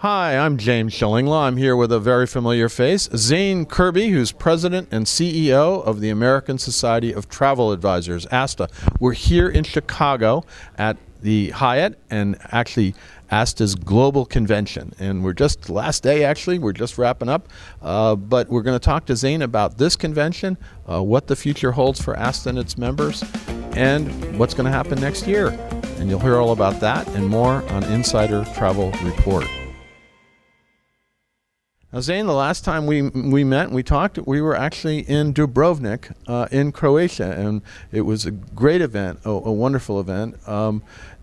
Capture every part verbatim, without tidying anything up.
Hi, I'm James Schillinglaw. I'm here with a very familiar face, Zane Kirby, who's president and C E O of the American Society of Travel Advisors, ASTA. We're here in Chicago at the Hyatt, and actually ASTA's global convention. And we're just, last day actually, we're just wrapping up. Uh, but we're going to talk to Zane about this convention, uh, what the future holds for ASTA and its members, and what's going to happen next year. And you'll hear all about that and more on Insider Travel Report. Now, Zane, the last time we we met and we talked, we were actually in Dubrovnik uh, in Croatia, and it was a great event, a, a wonderful event. Um,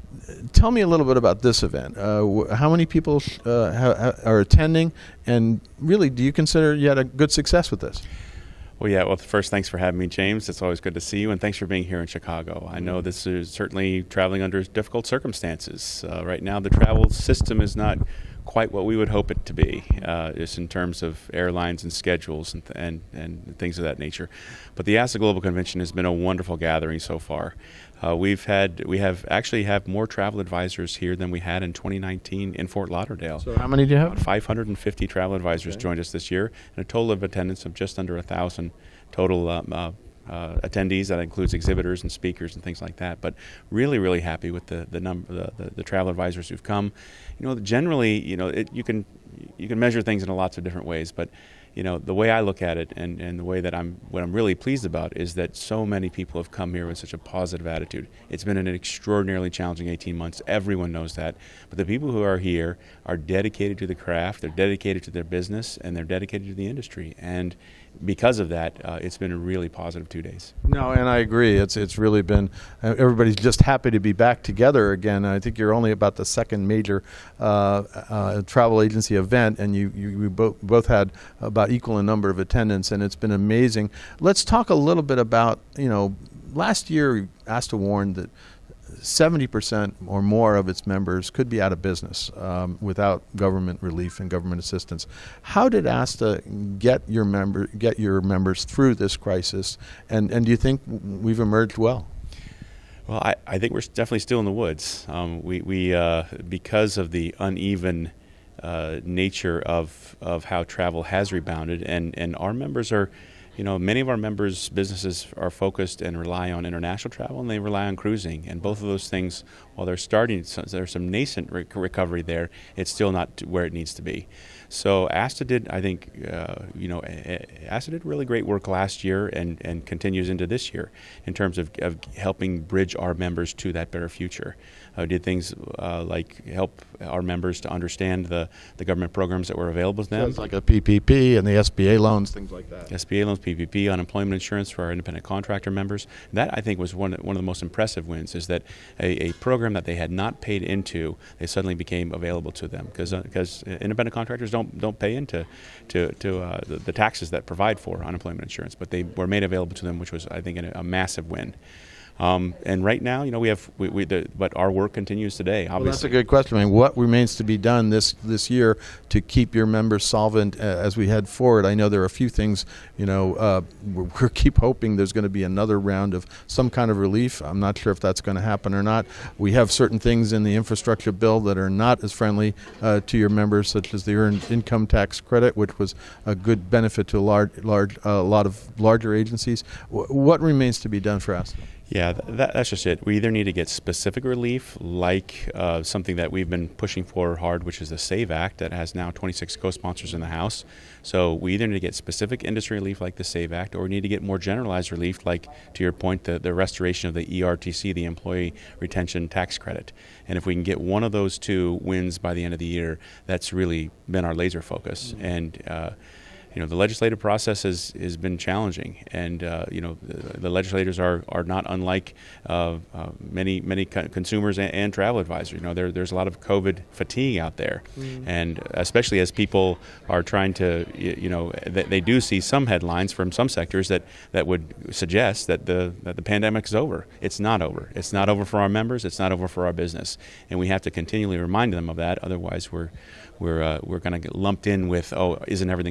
tell me a little bit about this event. Uh, how many people uh, ha are attending, and really, do you consider you had a good success with this? Well, yeah, well, first, thanks for having me, James. It's always good to see you, and thanks for being here in Chicago. I know this is certainly traveling under difficult circumstances. Uh, right now, the travel system is not quite what we would hope it to be, uh, just in terms of airlines and schedules and, th and, and things of that nature. But the ASTA Global Convention has been a wonderful gathering so far. Uh, we've had, we have actually have more travel advisors here than we had in twenty nineteen in Fort Lauderdale. So how many do you have? About five hundred fifty travel advisors okay. joined us this year, and a total of attendance of just under a thousand total um, uh, uh, attendees. That includes exhibitors and speakers and things like that. But really, really happy with the the number, the, the, the travel advisors who've come. You know, generally, you know, it, you can you can measure things in lots of different ways, but you know, the way I look at it, and, and the way that I'm, what I'm really pleased about is that so many people have come here with such a positive attitude. It's been an extraordinarily challenging eighteen months. Everyone knows that. But the people who are here are dedicated to the craft, they're dedicated to their business, and they're dedicated to the industry. And because of that, uh, it's been a really positive two days. No, and I agree. It's it's really been, uh, everybody's just happy to be back together again. I think you're only about the second major uh, uh, travel agency event, and you, you, you bo both had about equal in number of attendance, and it's been amazing. Let's talk a little bit about, you know, last year ASTA warned that seventy percent or more of its members could be out of business um, without government relief and government assistance. How did ASTA get your member get your members through this crisis, and and do you think we've emerged well? Well, I, I think we're definitely still in the woods. Um, we we uh, because of the uneven uh, nature of of how travel has rebounded, and and our members are. You know, many of our members' businesses are focused and rely on international travel, and they rely on cruising. And both of those things, while they're starting, so there's some nascent rec recovery there, it's still not where it needs to be. So ASTA did, I think, uh, you know, ASTA did really great work last year and, and continues into this year in terms of, of helping bridge our members to that better future. Uh, did things uh, like help our members to understand the, the government programs that were available to them. Sounds like a P P P and the S B A loans, things like that. S B A loans, P P P, unemployment insurance for our independent contractor members. That, I think, was one, one of the most impressive wins, is that a, a program that they had not paid into, they suddenly became available to them, because uh, because independent contractors don't don't pay into to, to uh, the, the taxes that provide for unemployment insurance, but they were made available to them, which was, I think, a, a massive win. Um, and right now, you know, we have, we, we, the, but our work continues today. Obviously, well, that's a good question. I mean, what remains to be done this this year to keep your members solvent uh, as we head forward? I know there are a few things. You know, uh, we're, we keep hoping there's going to be another round of some kind of relief. I'm not sure if that's going to happen or not. We have certain things in the infrastructure bill that are not as friendly uh, to your members, such as the earned income tax credit, which was a good benefit to a large, large, a uh, lot of larger agencies. W what remains to be done for us? Yeah, that, that's just it. We either need to get specific relief, like uh, something that we've been pushing for hard, which is the SAVE Act, that has now twenty-six co-sponsors in the House. So we either need to get specific industry relief like the SAVE Act, or we need to get more generalized relief, like, to your point, the, the restoration of the E R T C, the Employee Retention Tax Credit. And if we can get one of those two wins by the end of the year, that's really been our laser focus. Mm-hmm. And uh, you know, the legislative process has, has been challenging, and uh, you know, the, the legislators are, are not unlike uh, uh, many many co consumers and, and travel advisors. You know, there, there's a lot of COVID fatigue out there, mm. and especially as people are trying to, you know, they, they do see some headlines from some sectors that, that would suggest that the that the pandemic is over. It's not over. It's not over for our members. It's not over for our business, and we have to continually remind them of that. Otherwise, we're we're uh, we're going to get lumped in with, oh, isn't everything recovering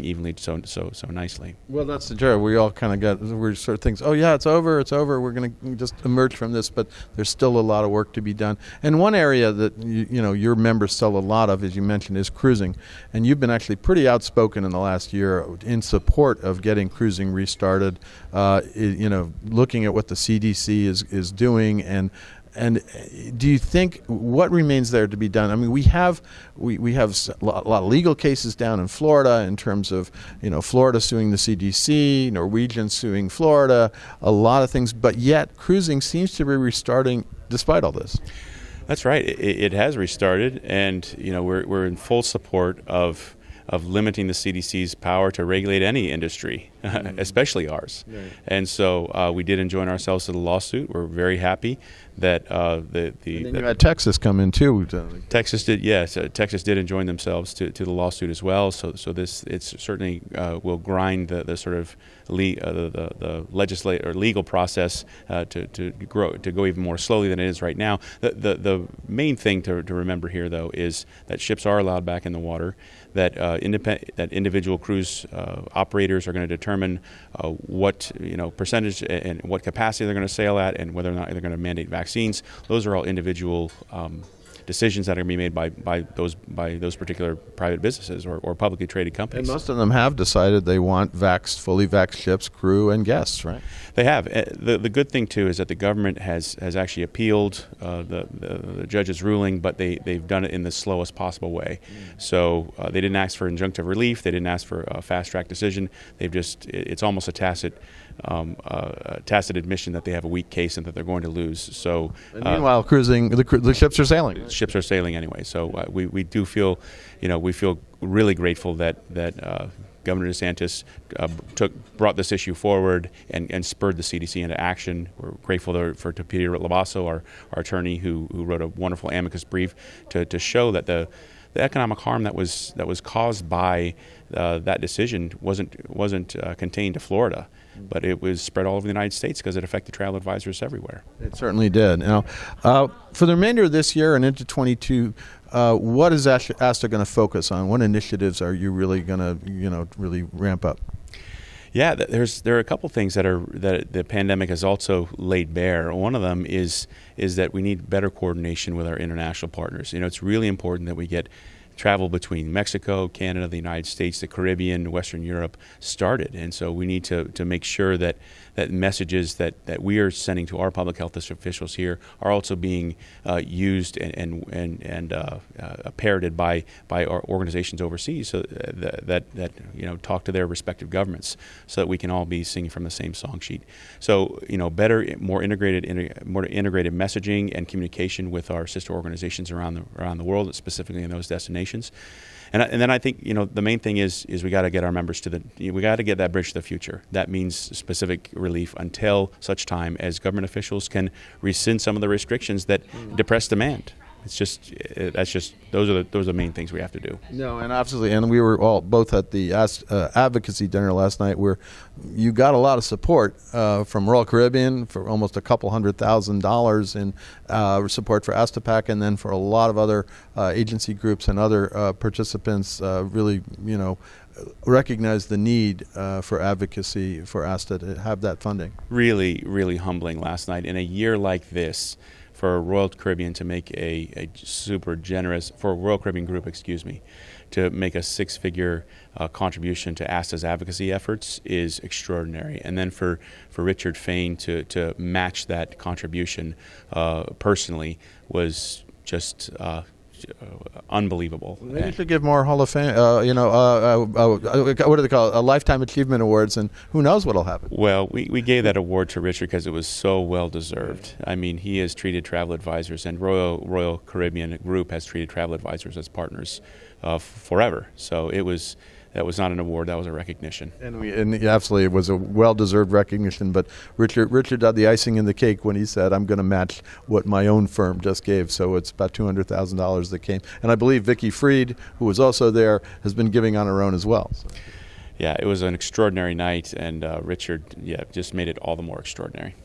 spreading evenly so so so nicely. Well, that's the joy. We all kind of got, we sort of think, oh yeah, it's over, it's over. We're going to just emerge from this, but there's still a lot of work to be done. And one area that you, you know your members sell a lot of, as you mentioned, is cruising. And you've been actually pretty outspoken in the last year in support of getting cruising restarted. Uh, you know, looking at what the C D C is is doing and. And do you think what remains there to be done? I mean, we have we, we have a lot of legal cases down in Florida in terms of, you know, Florida suing the C D C, Norwegian suing Florida, a lot of things. But yet cruising seems to be restarting despite all this. That's right. It, it has restarted, and you know we're we're in full support of. of limiting the C D C's power to regulate any industry, mm-hmm. especially ours. Right. And so uh, we did enjoin ourselves to the lawsuit. We're very happy that uh, the the and then you that had Texas come in too. Texas did, yes. Uh, Texas did enjoin themselves to, to the lawsuit as well. So so this it's certainly uh, will grind the, the sort of le- uh, the the, the legislate or legal process uh, to to grow to go even more slowly than it is right now. The the, the main thing to, to remember here though is that ships are allowed back in the water. That uh, independent, that individual cruise uh, operators are going to determine uh, what you know percentage and what capacity they're going to sail at, and whether or not they're going to mandate vaccines. Those are all individual um, decisions that are going to be made by, by those by those particular private businesses or, or publicly traded companies. And most of them have decided they want vaxxed, fully vaxxed ships, crew, and guests, right? They have. The the good thing too is that the government has has actually appealed uh, the, the the judge's ruling, but they they've done it in the slowest possible way. Mm. So uh, they didn't ask for injunctive relief. They didn't ask for a fast track decision. They've just it's almost a tacit. Um, uh, a tacit admission that they have a weak case and that they're going to lose. So, and meanwhile, uh, cruising the, the ships are sailing. Ships are sailing anyway. So uh, we we do feel, you know, we feel really grateful that that uh, Governor DeSantis uh, took brought this issue forward and, and spurred the C D C into action. We're grateful to, for to Peter Labasso, our our attorney, who who wrote a wonderful amicus brief to to show that the the economic harm that was that was caused by uh, that decision wasn't wasn't uh, contained to Florida, but it was spread all over the United States because it affected travel advisors everywhere. It certainly did. Now, uh, for the remainder of this year and into twenty-two, uh, what is ASTA going to focus on? What initiatives are you really going to, you know, really ramp up? Yeah, there's there are a couple things that are that the pandemic has also laid bare. One of them is is that we need better coordination with our international partners. You know, it's really important that we get travel between Mexico, Canada, the United States, the Caribbean, Western Europe started. And so we need to, to make sure that, that messages that, that we are sending to our public health officials here are also being uh, used and and and, and uh, uh, parroted by by our organizations overseas, so that, that that you know talk to their respective governments, so that we can all be singing from the same song sheet. So you know, better, more integrated, more integrated messaging and communication with our sister organizations around the around the world, specifically in those destinations. And, and then I think, you know, the main thing is is we got to get our members to the, we got to get that bridge to the future. That means specific relief until such time as government officials can rescind some of the restrictions that mm. depress demand. It's just, that's just, those are the, those are the main things we have to do. No, and absolutely, and we were all both at the uh, advocacy dinner last night where you got a lot of support uh, from Royal Caribbean for almost a couple hundred thousand dollars in uh, support for ASTAPAC, and then for a lot of other uh, agency groups and other uh, participants uh, really, you know, recognize the need uh, for advocacy for ASTA to have that funding. Really, really humbling last night. In a year like this, for Royal Caribbean to make a, a super generous, for Royal Caribbean Group, excuse me, to make a six-figure uh, contribution to ASTA's advocacy efforts is extraordinary. And then for, for Richard Fain to, to match that contribution uh, personally was just uh, Uh, unbelievable. They should give more Hall of Fame, uh, you know, uh, uh, uh, what do they call it, uh, Lifetime Achievement Awards, and who knows what will happen. Well, we, we gave that award to Richard because it was so well deserved. I mean, he has treated travel advisors, and Royal Royal Caribbean Group has treated travel advisors as partners uh, forever. So it was. That was not an award; that was a recognition. And we, and absolutely, it was a well-deserved recognition. But Richard, Richard had the icing in the cake when he said, "I'm going to match what my own firm just gave." So it's about two hundred thousand dollars that came. And I believe Vicky Freed, who was also there, has been giving on her own as well. So. Yeah, it was an extraordinary night, and uh, Richard, yeah, just made it all the more extraordinary.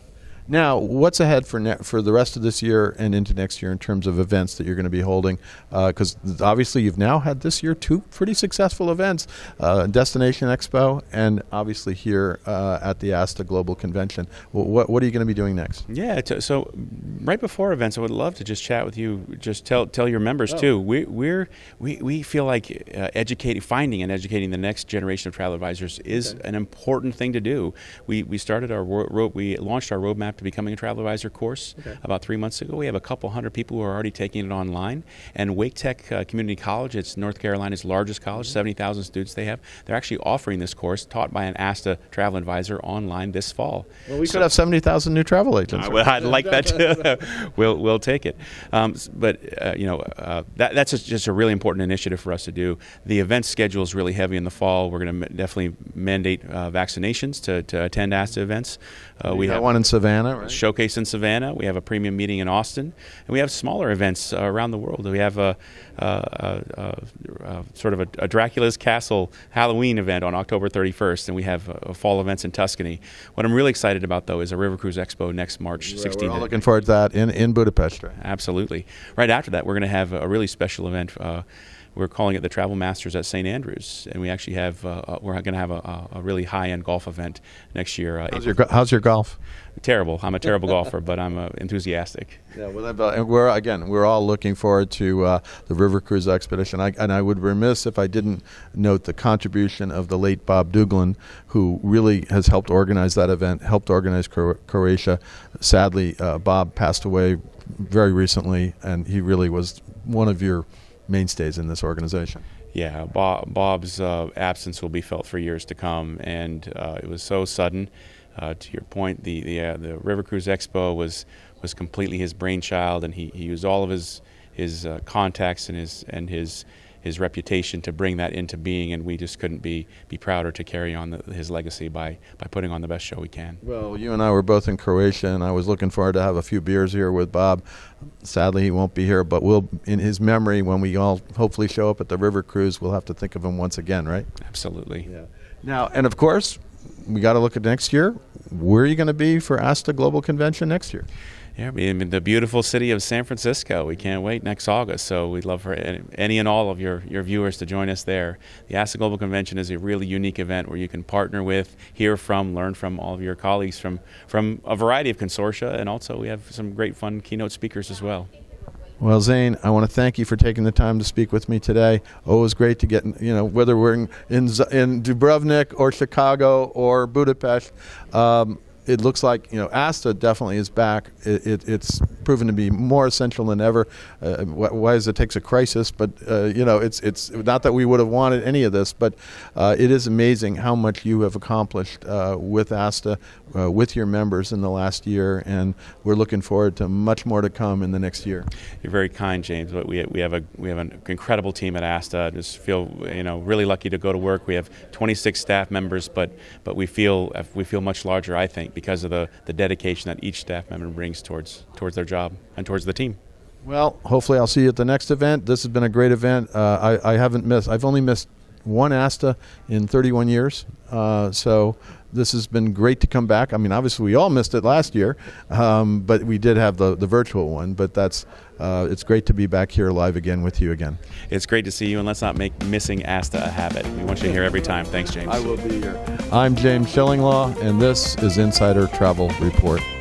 Now, what's ahead for ne- for the rest of this year and into next year in terms of events that you're going to be holding? Because uh, obviously you've now had this year two pretty successful events, uh, Destination Expo and obviously here uh, at the ASTA Global Convention. Well, what, what are you going to be doing next? Yeah, t- so right before events, I would love to just chat with you, just tell tell your members oh. too. We, we're, we, we feel like uh, educating, finding and educating the next generation of travel advisors is okay. an important thing to do. We, we started our, ro- we launched our roadmap to becoming a travel advisor course okay. about three months ago. We have a couple hundred people who are already taking it online. And Wake Tech uh, Community College, it's North Carolina's largest college, mm-hmm. seventy thousand students they have. They're actually offering this course taught by an ASTA travel advisor online this fall. Well, we so, could have seventy thousand new travel agents. Uh, well, I'd like that too. we'll, we'll take it. Um, but, uh, you know, uh, that, that's a, just a really important initiative for us to do. The event schedule is really heavy in the fall. We're going to definitely mandate uh, vaccinations to, to attend ASTA events. Uh, we have one in Savannah, right? Showcase in Savannah. We have a premium meeting in Austin, and we have smaller events uh, around the world. We have a, a, a, a, a sort of a, a Dracula's Castle Halloween event on October thirty-first, and we have uh, fall events in Tuscany. What I'm really excited about, though, is a River Cruise Expo next March sixteenth. We're all looking forward to that in, in Budapest. Right? Absolutely. Right after that, we're going to have a really special event. Uh, We're calling it the Travel Masters at Saint Andrews, and we actually have uh, we're going to have a, a really high-end golf event next year. Uh, how's, your, how's your golf? Terrible. I'm a terrible golfer, but I'm uh, enthusiastic. Yeah, well, and we're again we're all looking forward to uh, the River Cruise expedition. I, and I would be remiss if I didn't note the contribution of the late Bob Duglin, who really has helped organize that event, helped organize Cro- Croatia. Sadly, uh, Bob passed away very recently, and he really was one of your mainstays in this organization. Yeah, Bob, Bob's uh, absence will be felt for years to come, and uh, it was so sudden. Uh, to your point, the the, uh, the River Cruise Expo was was completely his brainchild, and he, he used all of his his uh, contacts and his and his his reputation to bring that into being, and we just couldn't be be prouder to carry on the, his legacy by by putting on the best show we can. Well, you and I were both in Croatia, and I was looking forward to have a few beers here with Bob. Sadly, he won't be here, but we'll, in his memory, when we all hopefully show up at the River Cruise, we'll have to think of him once again, right? Absolutely. Yeah. Now, and of course, we got to look at next year. Where are you going to be for ASTA Global Convention next year? Yeah, in the beautiful city of San Francisco. We can't wait next August, so we'd love for any and all of your, your viewers to join us there. The ASTA Global Convention is a really unique event where you can partner with, hear from, learn from all of your colleagues from, from a variety of consortia, and also we have some great fun keynote speakers as well. Well, Zane, I want to thank you for taking the time to speak with me today. Always great to get, you know, whether we're in in, in Dubrovnik or Chicago or Budapest. Um, It looks like, you know, ASTA definitely is back. It, it, it's proven to be more essential than ever. Uh, why is it takes a crisis? But, uh, you know, it's it's not that we would have wanted any of this, but uh, it is amazing how much you have accomplished uh, with ASTA, uh, with your members in the last year, and we're looking forward to much more to come in the next year. You're very kind, James. But we we have a we have an incredible team at ASTA. I just feel, you know, really lucky to go to work. We have twenty-six staff members, but but we feel we feel much larger, I think, because of the, the dedication that each staff member brings towards towards their job and towards the team. Well, hopefully I'll see you at the next event. This has been a great event. Uh, I, I haven't missed, I've only missed one ASTA in thirty-one years. Uh, so this has been great to come back. I mean, obviously we all missed it last year, um, but we did have the, the virtual one. But that's uh, it's great to be back here live again with you again. It's great to see you, and let's not make missing ASTA a habit. We want you here every time. Thanks, James. I will be here. I'm James Shillinglaw, and this is Insider Travel Report.